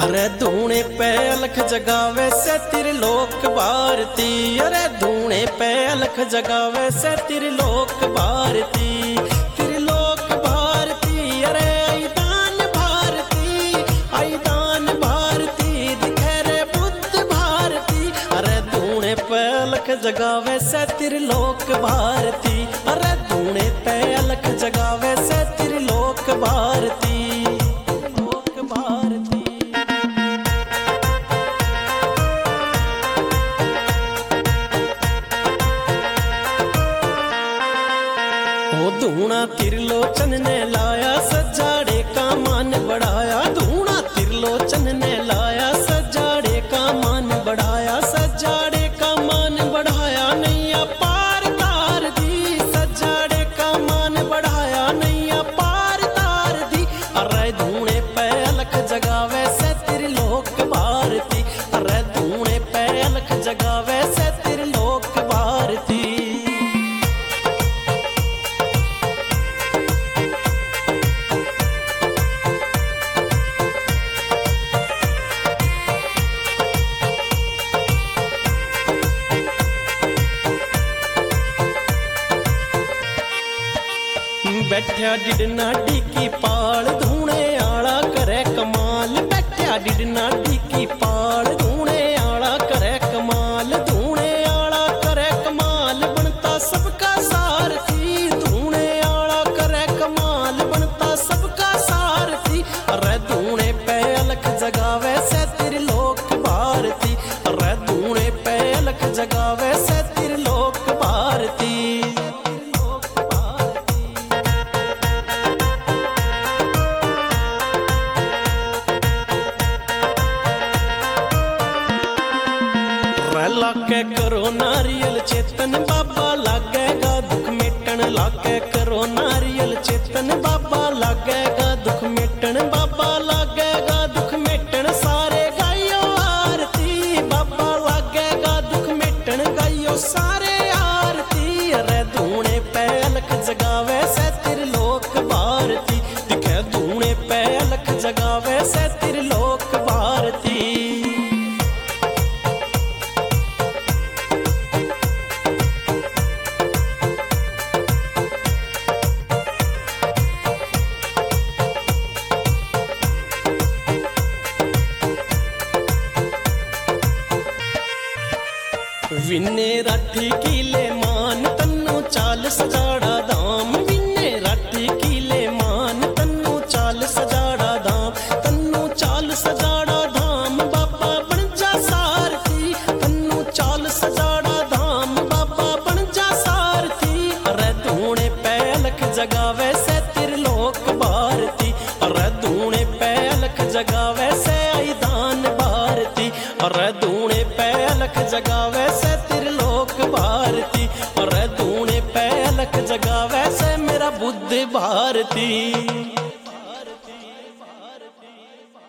अरे धूणे पे अलख जगावे से त्रिलोक भारती। अरे धूणे पे अलख जगावे से त्रिलोक भारती। त्रिलोक भारती अरे ऐदान भारती, ऐदान भारती दिखे रे बुद्ध भारती। अरे धूणे पे अलख जगावे से त्रिलोक भारती। अरे धूणे पे अलख जगावे से त्रिलोक भारती। धूणा त्रिलोचन ने लाया सजाड़े का मान बढ़ाया। धूणा त्रिलोचन ने लाया सजाड़े का मान बढ़ाया। सजाड़े का मान बढ़ाया नैया पार तार दी। सजाड़े का मान बढ़ाया नैया पार तार दी। अरे धूणे पे अलख जगावे से त्रिलोक भारती। अरे धूणे पे अलख जगावे से त्रिलोक भारती। बैठा डिडना की पाल धूणे आला करे कमाल। बैठा डिडना की पाल धूणे आला करे कमाल। धूणे आला करे कमाल बनता सबका सारथी। धूणे आला करे कमाल बनता सबका सारथी। अरे धूणे पे अलख जगावे से त्रिलोक भारती। अरे धूणे पे अलख जगावे से त्रिलोक भारती। लाके करो नारियल चेतन बाबा लागेगा दुख मिटन। लाके करो नारियल चेतन बाबा लागेगा दुख मिटन। बाबा लागेगा दुख मिटन सारे गायो आरती। बाबा लागेगा दुख मिटन गायो सारे आरती। अरे धूणे पे अलख जगावे से त्रिलोक भारती। दिखे धूणे पे अलख जगावे से त्रिलोक भारती। विन्ने राठी कीले मान तन्नू चाल सजाड़ा धाम। विन्ने राठी कीले मान तन्नू चाल सजाड़ा धाम। तन्नू चाल सजाड़ा धाम बाबा बन जा सारथी। तन्नू चाल सजाड़ा धाम बाबा बन जा सारथी। अरे धूणे पे अलख जगावे से त्रिलोक भारती। अरे धूणे पे अलख जगावे से ऐदान भारती। अरे धूणे पे अलख जगावे से त्रिलोक भारती। अरे धूणे पे अलख जगावे से मेरा बुद्ध भारती।